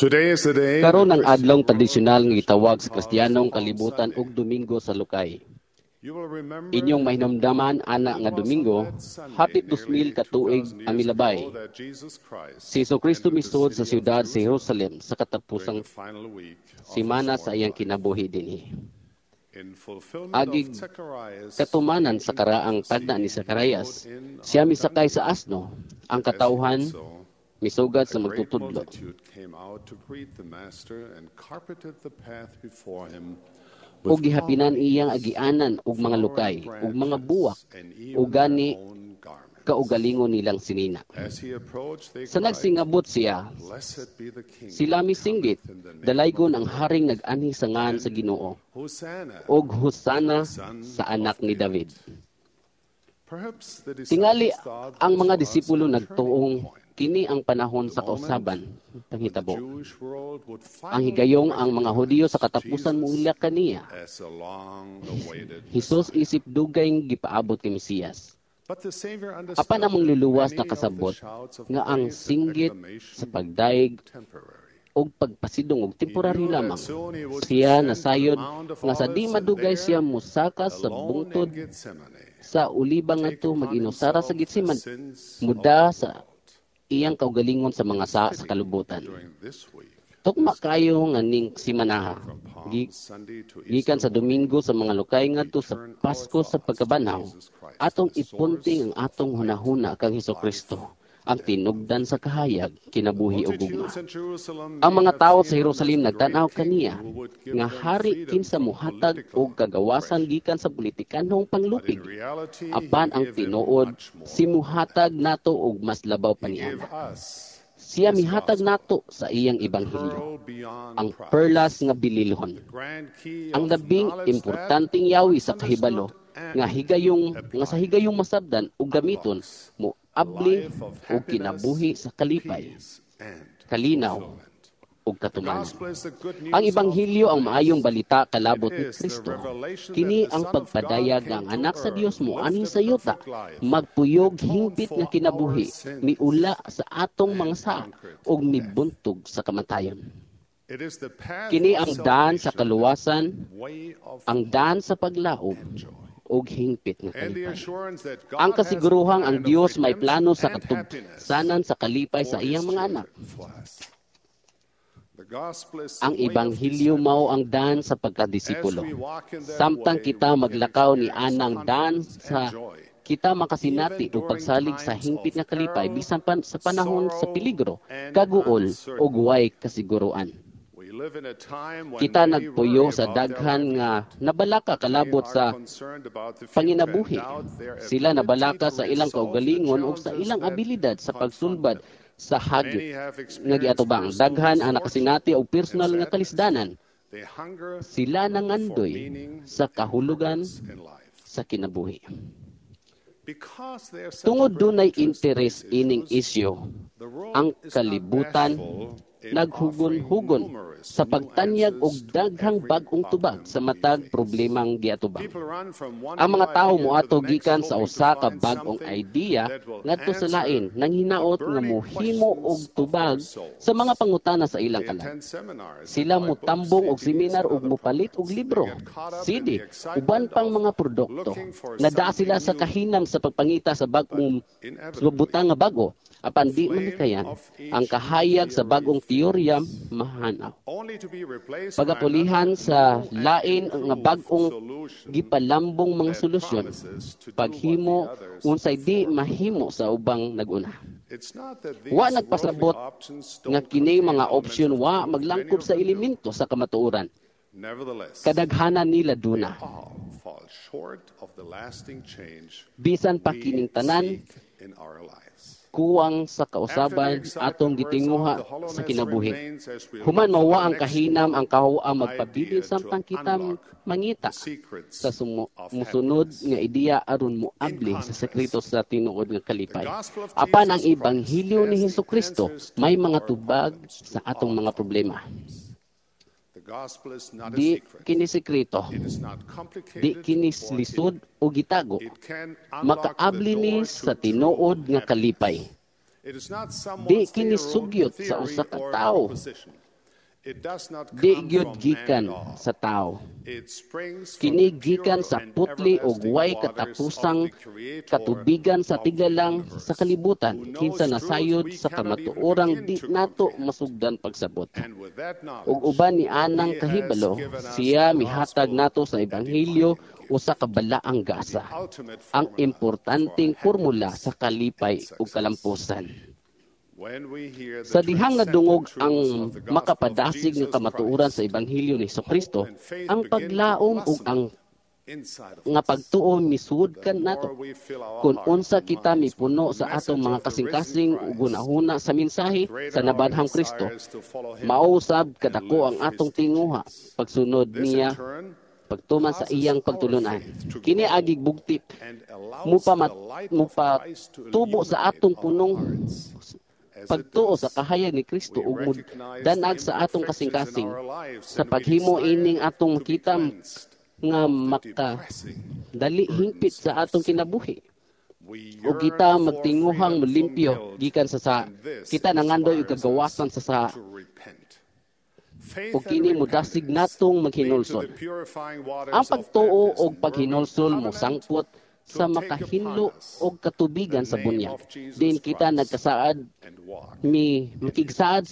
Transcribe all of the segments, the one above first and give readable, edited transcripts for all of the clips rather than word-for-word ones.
Today is the day Karon ang adlong tradisyonal nga gitawag sa Kristiyanong kalibutan ug Domingo sa Lukay. you will remember Inyong mahinumdaman ana nga Domingo, hapit 2000 ka tuig ang milabay. that Jesus Christ Si Jesucristo misud sa siyudad sa Jerusalem sa katapusang the final week of simana his sa iyang kinabuhi dinhi. in fulfillment Agig of Zechariah's katumanan sa karaang tagna ni Zacarias, siya misakay sa asno, ang katawhan misugad sa great magtutudlo. multitude came out to greet the master and carpeted the path before him Ug gihapinan iyang agianan ug mga lukay ug mga buwak ug gani kaugalingon nilang sinina. As he approached, they Sa cried, nagsingabot siya, "Blessed be the King, sila misinggit, dalaygon ang haring nag-ani sa ngan sa Ginoo, Hosanna." ug husana sa anak ni David. Perhaps the Tingali disciples thought ang this mga was disipulo the nagtuong turning point. kini ang panahon sa kausaban The panghitabo. Jewish world would Ang finally higayong ang mga recognize Hudiyo sa katapusan mo Jesus uliak kaniya. as a long-awaited Hesus isip dugay gipaabot kay Mesiyas. But the Savior understood Apan namang luluwas that na many of the kasabot shouts of nga ang praise and singgit acclamation sa pagdaig temporary. og pagpasidong og temporary He knew lamang. that soon he would Siya descend nasayod to the Mount of nga sa di Olives, madugay and siya there, musaka sa alone bungtod in Gethsemane, sa ulibang take ngadto upon mag-inusara sa himself Gitseman, the sins muda of the sa world. iyang kaugalingon sa mga sa kalubutan. During this week, Tukma kayo nga ning simanaha. from Palm Gi- Sunday to Gikan sa Easter Domingo sa mga lukay ngadto sa Pasko sa pagkabanaw, atong ipunting ang atong hunahuna kang Hesukristo, ang tinubdan sa kahayag, kinabuhi ug gugma. multitudes in Jerusalem Ang may mga have tao seen sa Jerusalem him as the nagtanaw great king kaniya who would give nga them hari freedom kinsa from muhatag political og kagawasan oppression. gikan sa politikanhong But panglupig. in reality, Apan he ang gave them tinuod, much more. si muhatag nato og mas labaw pa He gave niana. us Siya his mihatag gospel, nato sa iyang the ebanghelyo, pearl beyond ang price, perlas nga bililhon, grand key ang of labing knowledge that, importanteng yawi sa once kahibalo understood nga and higayong nga sa applied, higayong masabdan ug gamiton mo abli life of og kinabuhi sa kalipay, peace, and kalinaw fulfillment. ug The katumanan. gospel is the good news Ang of ebanghelyo ang grace. maayong balita kalabot It ni is the Kristo. revelation Kini that the ang Son of pagpadayag God nga ang came to anak sa earth, Dios mo lived ani a sa yuta, perfect life, magpuyog atoned hingpit for nga kinabuhi, our sins, miula sa atong mga sa conquered ug death. mibuntog sa kamatayon. It is the path Kini of ang daan sa salvation, kaluwasan, way of ang daan sa paglaom and joy. ug hingpit nga And the kalipay. assurance that God Ang has a kasiguruhang plan ang of Dios may plano sa redemption and happiness katugsanan sa kalipay sa for iyang His mga anak. children, for us. The gospel is the Ang way of ebanghelyo descent. mao ang daan sa As pagkadisipulo. we walk in that Samtang way, kita we can maglakaw ni experience anang daan confidence sa and joy. kita makasinati Even o pagsalig sa during hingpit nga times of kalipay peril, bisan sa panahon sa sorrow, peligro, and kaguol uncertainty. o way kasiguruan. We live in a time when Kita many nagpuyo worry sa about their daghan nga livelihood. nabalaka kalabot They are sa concerned about the future panginabuhi. and doubt their Sila ability nabalaka to sa ilang resolve the kaugalingon o sa challenges ilang that abilidad sa confront pagsulbad them. sa Many hagit have nga experienced giatubang. personal Daghan ang misfortune nakasinati og personal and nga sadness. kalisdanan. They hunger Sila for nangandoy meaning sa and kahulugan purpose in life. sa kinabuhi. Because they are such Tungod great dunay interest in interes these ining issues, isyu, the world ang is not kalibutan bashful in naghugon-hugon offering numerous sa new pagtanyag og answers to daghang every bag-ong tubag problem sa we matag face. problemang giatubang. People run from one Ang mga new tawo idea moato to the next, gikan sa hoping usa to ka find bag-ong something idea that will ngadto sa answer lain nang the hinaot nga burning mohimo og questions tubag of our souls. sa mga pangutana sa ilang They kalag. attend seminars, Sila they buy mutambong og books, seminar CDs, og and other mupalit og products. libro, They get caught up in CD, the excitement uban pang of mga produkto. looking for Nadaa something sila sa new. kahinam sa pagpangita sa bag-ong Inevitably, butang nga bago. Apan di man flame kayan, of each ang kahayag sa theory bagong teorya fades, mahanaw. only to be replaced by Pagapulihan another sa new and lain nga improved bagong solution gipalambong mga that solusyon, promises to do paghimo what the others unsay di before mahimo sa ubang naguna. It's not that these Wa worldly nagpasabot options nga don't kini contain mga elements opsyon of wa truth. maglangkob Many sa of them do. elemento sa kamatuoran. Nevertheless, Kadaghanan nila duna. all fall short of the lasting change Bisan pa we kining tanan, seek in our lives. kuwang sa After the kausaban excitement atong wears off, gitinguha the hollowness sa kinabuhi. remains as we Human look for mawa the ang next kahinam ang kahuang magpabilin idea samtang to kita unlock mangita the secrets sa of musunod happiness. nga ideya aron moabli In sa contrast, sekreto sa tinuod nga kalipay. the gospel of Apan ang Jesus ebanghelyo Christ ni has the Hesukristo answers to may mga our tubag problems, sa to atong all mga of our problema. The gospel is not a Di secret. kini sekreto, It is not di complicated kini or lisod o gitago. it can unlock the Makaabli ni door sa to tinuod true nga kalipay. happiness. It is not Di someone's kini theory sugyot sa theory usa ka or tawo. proposition. It does not di come gyud from man gikan at all. sa tao. It springs from Kini the gikan pure sa and putli ug everlasting way waters katapusang of the Creator katubigan sa of the tiglalang universe, sa kalibutan, who kinsa knows nasayod truth we sa cannot even kamatuorang begin di to nato comprehend. masugdan pagsabot. And with that Ug knowledge, uban ni anang He kahibalo, has given us siya the mihatag gospel, nato sa a ebanghelyo divine o sa gift, kabalaang the gasa, ultimate ang formula importanteng for formula happiness sa kalipay and ug success. kalampusan. When we hear the Sa dihang transcendent nadungog truths ang of the gospel of makapadasig ng Jesus kamatuoran sa Christ, ebanghelyo ni Jesucristo, hope and faith ang begin to paglaom ug blossom ang inside of nga us. pagtuo misuod The kan more nato. we fill our Kung hearts unsa and kita minds with mipuno the sa atong message mga of the risen kasing-kasing ug Christ, hunahuna sa mensahe greater sa our nabadhang Kristo, desires to follow Him mausab and kadako live ang His atong tinguha teachings. pagsunod This in niya turn pagtuman sa causes iyang our pagtulunan. faith to Kini grow agig bugtip and allows the light of Christ to tubo sa illuminate atong our punong hearts. As it pagtuo sa does, kahayag ni Kristo we ug recognize danag the sa atong imperfections in kasing-kasing our lives sa and we paghimo desire ining atong to be kita cleansed nga of the maka depressing dali hingpit burdens sa of atong sin. kinabuhi. We O yearn kita for magtinguhang freedom from molimpyo guilt, gikan sa and this kita nangandoy og inspires kagawasan us sa to repent. Faith o and kini mudasig repentance natong lead to maghinulsol. the purifying waters Ang of pagtuo baptism, og paghinulsol where we mo covenant sangpot to sa take makahinlo upon us og katubigan the sa name bunyag. of Jesus Din kita Christ nagkasaad and walk makigsaad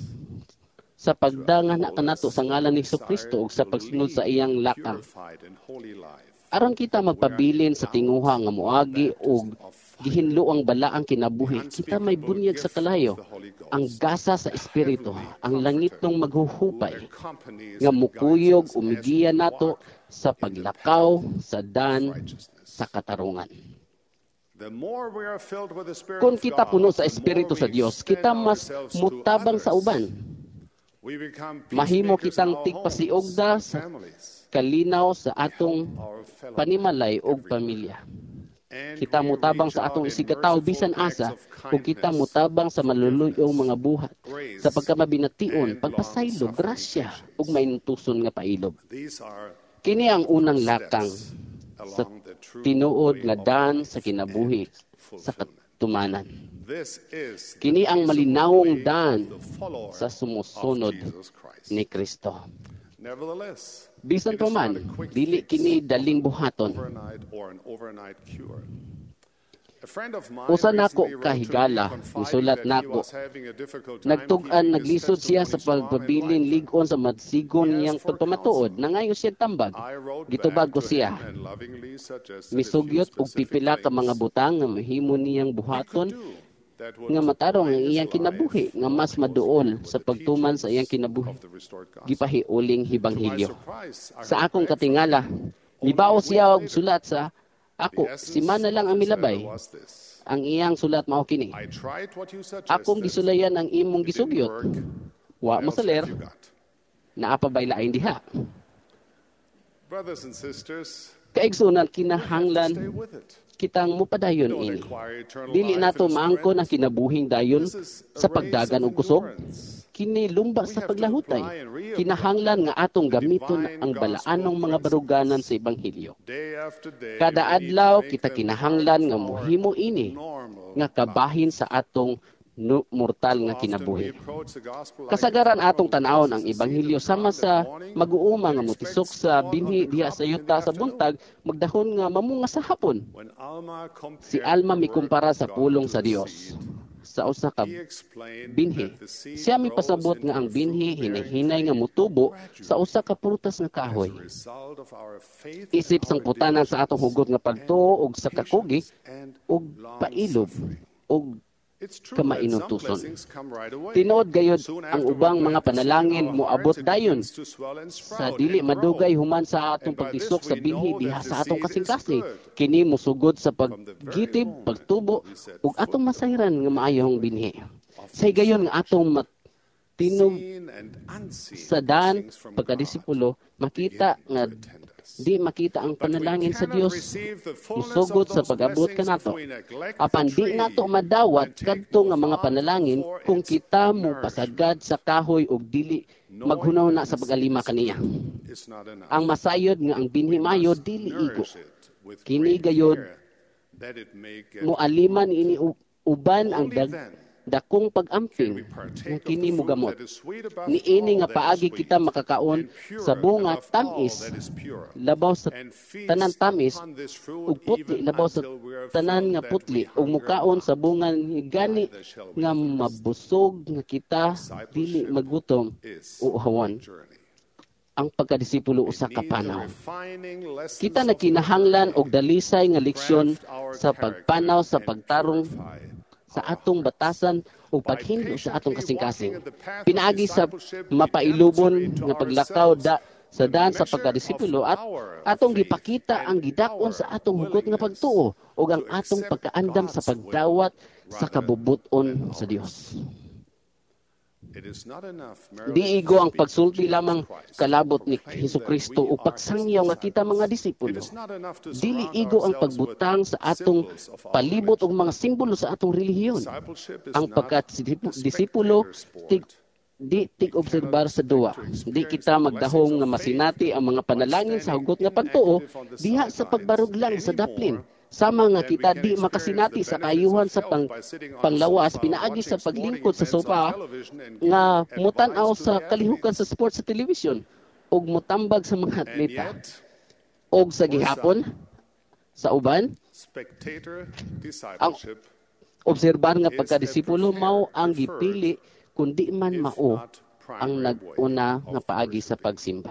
sa pagdangan na kanato sa ngalan ni Jesucristo ug sa pagsunod sa iyang lakang. purified and holy life. Aron kita magpabilin sa tinguha nga moagi og gihinlo ang balaang kinabuhi, kita may bunyag sa kalayo, ang gasa sa espiritu, ang langitong maghuhupay, nga mukuyog umigiya nato sa paglakaw sa dan sa katarungan. The more we are filled with the Spirit Kung of kita God, puno sa the Espiritu more sa we Dios, extend kita mas ourselves to mutabang sa others. uban. We become Mahimo peacemakers in kitang our tigpasiugda homes and sa families. kalinaw sa atong Our fellow panimalay o everywhere. pamilya. And Kita we mutabang reach sa out atong in isigataw merciful bisan acts asa of kung kita kindness, mutabang sa maluluyong mga buhat grace, sa pagkamabination, and pagpasaylo, long-suffering grasya patience. ug maintuson nga pailob. These are Kini ang unang steps lakang sa along the true tinuod way nga of dan life sa kinabuhi and sa fulfillment. katumanan. This is the Kini ang peaceable malinawong way dan of the follower sa sumusunod of Jesus Christ. ni Kristo. Nevertheless, Bisan it pa is not man, a quick dili fix kini daling buhaton. overnight or an overnight cure. A friend of mine Usa nako recently wrote to me kahigala, confiding nisulat that he nako. was having a difficult time Nagtugan, keeping his naglisod siya sa testimonies to mom and pagpabilin life. ligon sa madsigon He asked niyang for pagpamatuod. counsel. Nangayo siya tambag. I wrote Gitubag back ko to siya. him and lovingly suggested a few Misugyot og specific pipila ka mga things butang nga mahimo niyang he could buhaton do that would nga matarong ang align his iyang kinabuhi life nga mas more maduol closely with sa the pagtuman sa iyang teachings kinabuhi. of the restored gospel. Gipahiuling To my hibanghilyo. surprise, I Sa heard akong back from katingala, him. mibaw Only a siya week og later, sulat sa ako, the si essence mana lang of ang his letter milabay. was this. Ang iyang sulat mao kini. I tried what you suggested. Akong gisulayan ang imong It didn't gisugyot. work. Wa What mo else saler, have you got? naa pa bay lain diha. Brothers and sisters, Kaigsunan we have to stay kinahanglan with it. kitang We mupadayon don't ini. acquire eternal Dili life nato in a maangkon ang sprint. kinabuhing dayon This is a sa race pagdagan of og kusog. endurance. Kini lumba We sa have to paglahutay. apply and reapply Kinahanglan nga atong the gamiton divine ang balaanong gospel mga baruganan principles. sa ebanghelyo. Day after day, Kada we need to adlaw make kita them kinahanglan part nga of our mohimo ini normal nga kabahin sa atong mortal nga Often we kinabuhi. approach the gospel like Kasagaran a farmer atong who tanawon places ang the seed ebanghelyo in the sama ground sa that morning, mag-uuma nga then mutisok expects sa corn of binhi the diha crop sa in the yuta sa afternoon. buntag, magdahon nga mamunga sa hapon. When Alma compared Si Alma the mikumpara word sa of God pulong to sa the Dios seed, sa usa ka he explained binhi. that the seed Siya may grows pasabot nga into ang a binhi fruit-bearing hinahinay nga tree mutubo sa gradually usa ka prutas nga as kahoy. a result of our faith Isip and sang our putanan sa atong hugot nga pagtuo ug sa kakugi patience and ug pailob long-suffering. ug It's true that some kamainutuson. blessings come right away. Tinuod gayud Soon ang after we ubang mga plant the seed in panalangin our moabot hearts, it dayon begins to swell and sa sprout dili and grow. madugay human sa atong And by this pagtisok sa we binhi know diha that the sa atong seed is kasing-kasing. good. Kini musugod sa From the very paggitib, moment pagtubo we set ug atong foot masayran nga maayong binhi. Say gayon nga atong tinog Seen and unseen sa daan blessings from pagkadisipulo, makita begin nga to attend us. di makita ang But we panalangin sa cannot Dios receive the fullness musugot of sa those pag-abot blessings kanato. if we neglect Apan the di tree nato madawat and take kadto nga no mga thought panalangin for kung its kita mo nourishment. pasagad sa kahoy ug dili Knowing maghunaw na that sa the pagalima seed is kaniya. good is not enough. Ang masayod nga ang binhi We mayo must dili igo. nourish it with Kini great gayod care that it may get Moaliman ini uban ang Only then dakong Can pag-amping we partake nga of kini the food mogamot. that is sweet above Niini all nga that is paagi sweet, kita makakaon and pure sa bunga above all tamis, that is pure, labaw sa and feast tanan tamis, upon this fruit ug putli, even labaw sa until we are tanan filled nga that putli, we ug hunger mukaon sa not. bunga ni gani Neither shall we nga thirst. mabusog nga kita dili Discipleship magutom is o uhawan. a journey. Ang pagkadisipulo We usa ka need the panaw. refining lessons Kita of the nagkinahanglan og journey dalisay nga to leksyon craft our sa pagpanaw sa character and pagtarong purify sa our atong hearts. batasan o By paghinlo sa atong patiently walking kasing-kasing. in the path of Pinaagi sa discipleship, we mapailubon demonstrate to nga paglakaw ourselves sa the daan sa measure pagkadisipulo of at our atong faith gipakita ang and gidakon sa our atong hugot nga willingness pagtuo o ang to atong accept pagkaandam sa God's pagdawat will sa rather kabubuton than sa ours. Dios. It is not enough merely Di to igo ang speak of pagsulti Jesus lamang Christ, kalabot ni proclaim Hesukristo that we o are pagsangyaw His nga kita mga disciples. It disipulo. is not enough to Dili surround igo ang ourselves pagbutang with sa atong symbols of our palibot og religion. mga simbolo sa atong relihiyon. Discipleship is Ang not pagkadisipulo a spectator tig sport. di tig-obserbar sa duwa. Di kita magdahom nga masinati ang mga panalangin sa hugot nga pagtuo diha sa pagbarog lang sa daplin. Sama nga kita di makasinati sa kayuhan sa panglawas pinaagi sa paglingkod sa sopa nga mutan-aw sa kalihukan sa sports sa television ug mutambag sa mga And atleta. yet, Og sa gihapon sa uban, spectator discipleship obserbar nga pagkadisipulo mao ang gipili kundi man is mao not ang primary nag-una way nga of paagi sa worshiping. pagsimba.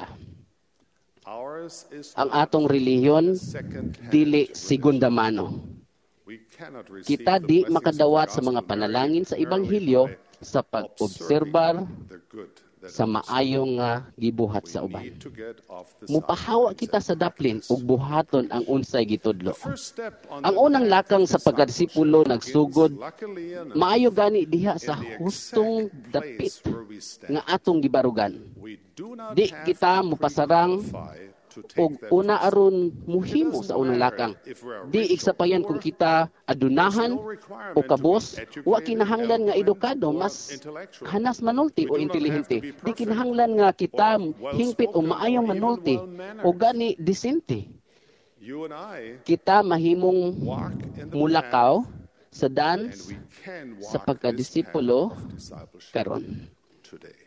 Ours is Ang not atong relihiyon second-hand dili religion. segunda mano. We cannot receive Kita the di blessings of makadawat the sa mga gospel panalangin sa merely ebanghelyo by sa pag-obserbar observing the good that sa others maayong nga gibuhat do. sa We uban. need to get off the Mupahawa sidelines kita and sa daplin practice. ug buhaton ang unsay gitudlo. The first step on Ang the unang path lakang of sa pagkadisipulo discipleship nagsugod begins, luckily enough, maayo gani diha sa in the hustong exact dapit place where we stand. nga atong gibarugan. We do not Di have kita to mupasarang pre-qualify to og take that una first aron muhimo sa unang lakang. Di igsapayan kung kita adunahan o kabos, wa kinahanglan nga edukado, mas hanas manulti o intelihente. Di kinahanglan nga kita hingpit o maayong manulti o gani disente. You and I Kita mahimong walk in the mulakaw path, sa and dance we can sa walk this pagkadisipulo path of discipleship karon. today.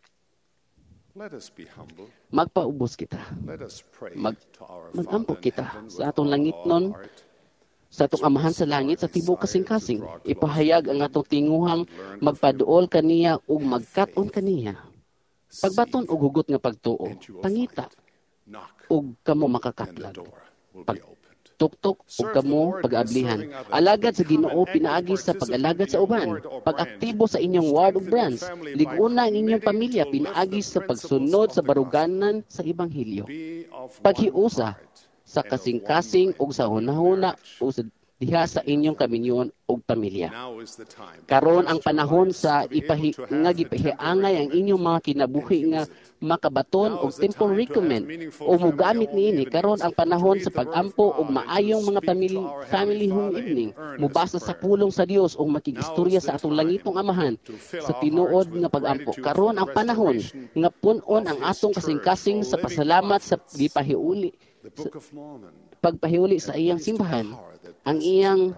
Let us be humble. Magpaubos kita. Let us pray Mag- to our magampo Father in kita heaven sa with atong all langitnon, our heart. sa atong amahan sa langit sa tibuok kasing-kasing. Ipahayag ang atong tinguhang magpaduol kaniya ug magkat-on kaniya. Pagbaton og hugot nga pagtuo, And you will pangita find. Knock, ug kamo and the makakatlag. door will Pag- be opened. Tuktok ug kamo pag-ablihan. Alagad sa Ginoo pinaagi sa pag-alagad sa uban. Pag-aktibo sa inyong ward ug branch. Liguna ang inyong pamilya pinaagi sa pagsunod sa baruganan sa ebanghelyo. Be of one Paghiusa heart sa and of one kasing-kasing mind ug sa in hunahuna marriage. o sa diha sa inyong kaminyon ug pamilya. Now is the time. Karon ang panahon sa To be able to have nga the gipahiangay ang temple inyong mga kinabuhi nga makabaton og temple recommend o mugamit niini karon ang panahon sa pag-ampo og maayong mga family home evening mubasa sa pulong sa Dios ug makigistorya sa atong langitong amahan sa tinuod nga pag-ampo. Karon ang panahon nga pun-on ang atong kasing-kasing sa pasalamat sa gipahiuli The Book of Mormon. pagpahiuli sa iyang simbahan ang iyang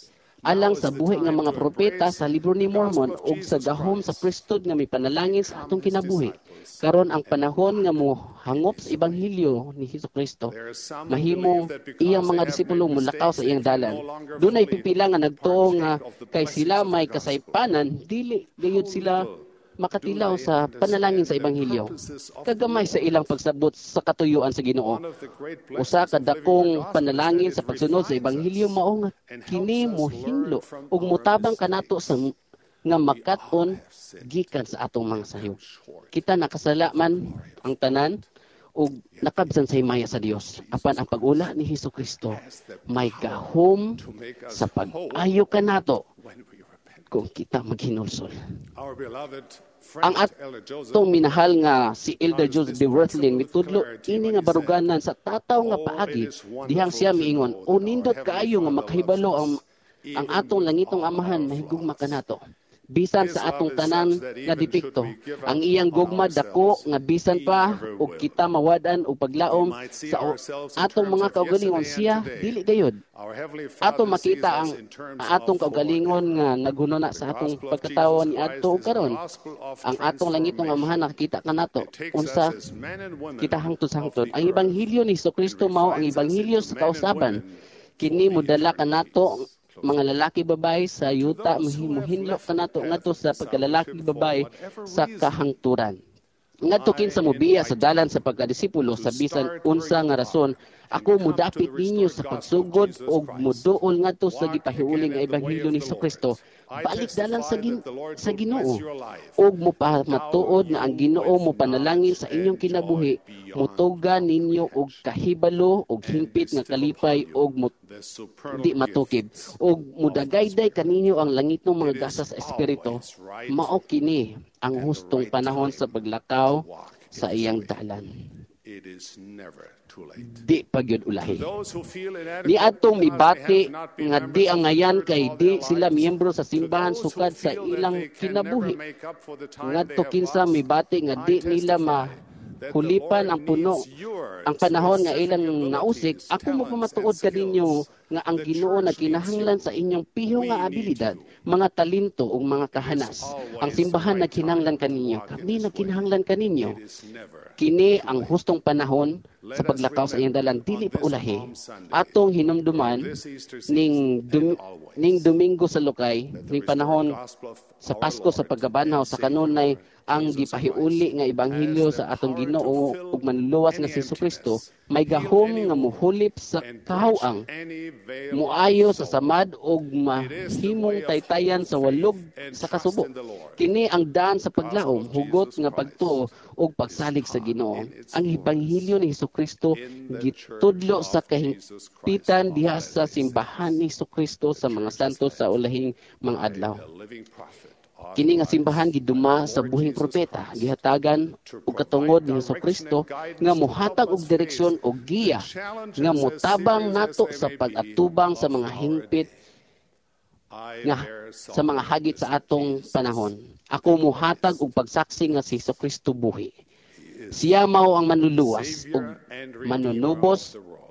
alang sa buhi nga mga propeta sa libro ni Mormon ug sa gahom sa priesthood nga may panalangin sa atong kinabuhi. Karon ang panahon nga mo hangop sa ebanghelyo ni Hesukristo. Mahimong iyang mga disipulo mulakaw sa iyang dalan. Dunay pipila nga nagtuo nga kay sila may kasaypanan, dili gayud sila makatilaw sa panalangin sa ebanghelyo. Kagamay sa ilang pagsabot sa katuyuan sa Ginoo. Usa ka dakong panalangin sa pagsunod sa ebanghelyo mao nga kini mohinlo ug motabang kanato sa nga makat-on gikan sa atong mga sayop. Kita nakasala man ang tanan ug nakabsan sa himaya sa Dios. Apan ang pag-ula ni Hesukristo may gahom sa pag-ayo kanato When we repent. kung kita maghinulsol. Our beloved Ang friend Elder Joseph atong minahal nga si Elder Joseph de Worthlin mitudlo ini nga baruganan sa tataw nga paagi dihang siya miingon o nindot kaayo nga makahibalo ang atong langitong amahan mahigugma kanato. bisan sa atong tanan nga depekto. Ang iyang gugma dako nga bisan pa ug kita mawadan og paglaom sa atong mga kaugalingon siya dili gayud. Ato makita ang atong kaugalingon nga naghunona sa atong pagkatawo ni adto ug karon. Ang atong langitong Amahan nakita kanato unsa kita hangtod-hangtod. Ang ebanghelyo ni Jesucristo mao ang ebanghelyo sa kausaban. Kini modala kanato mga lalaki babae sa yuta muhinlo kanato ngadto sa pagkalalaki babae sa kahangturan. Ngadto kinsa mobiya sa dalan sa pagkadisipulo sa bisan unsa nga rason, ako mudapit ninyo sa pagsugod og muduol ngadto sa gipahiuling nga ebanghelyo ni Jesucristo. Balik dalan sa Ginoo og mapamatuod nga ang Ginoo mo panalangin sa inyong kinabuhi, mutugan ninyo og kahibalo og hingpit nga kalipay og di matukib og mudagayday kaninyo ang langitong mga gasa sa espiritu. Mao kini ang hustong panahon sa paglakaw sa iyang dalan. Di pagyud ulahi. Di atong mibati nga di ang ngayan kay di sila miyembro sa simbahan sukad sa ilang kinabuhi. Ngadto kinsa mibati nga di nila hulipan ang puno ang panahon nga ilang nausik. Ako mo pamatuod kaninyo nga ang Ginoo nagkinahanglan sa inyong piho nga abilidad, mga talento ug mga kahanas. Ang simbahan nagkinahanglan kaninyo, kami nagkinahanglan kaninyo. Kini ang hustong panahon sa paglakaw sa iyang dalan, dili pa ulahi. Atong hinumduman ning Domingo sa Lukay, ning panahon sa Pasko sa pagkabanhaw sa kanunay ang gipahiuli nga ebanghelyo sa atong Ginoo ug manluwas nga si Jesucristo, may gahom nga muhulip sa kahawang, muayo sa samad ug mahimong taytayan sa walog sa kasubo. Kini ang daan sa paglaom, hugot nga pagtuo ug pagsalig sa Ginoo. Ang ebanghelyo ni Jesucristo gitudlo sa kahimpitan diha sa simbahan ni Jesucristo sa mga santo sa ulahing mga adlaw. Kini nga simbahan giduma sa buhing propeta, gihatagan og katungod ni Jesucristo nga mohatag og direksyon og giya nga motabang nato sa pag-atubang sa mga hingpit nga sa mga hagit sa atong panahon. Ako mohatag og pagsaksi nga si Jesucristo buhi. Siya mao ang manluluwas ug manunubos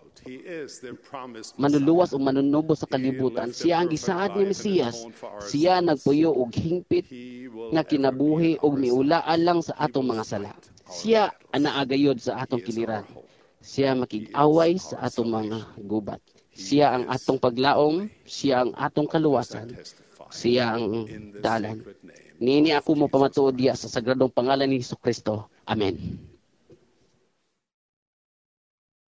o manunubos sa kalibutan. Siya ang gisaad ni Mesiyas. Siya nagpuyo og hingpit nga kinabuhi og miulaan lang sa atong mga sala. Siya ang naagayod sa atong kiliran. Siya makig-away sa atong mga gubat. Siya ang atong paglaom, siya ang atong kaluwasan. Siya ang dalan. Nini ako mo pamatuod diya sa sagradong pangalan ni Jesucristo. Amen.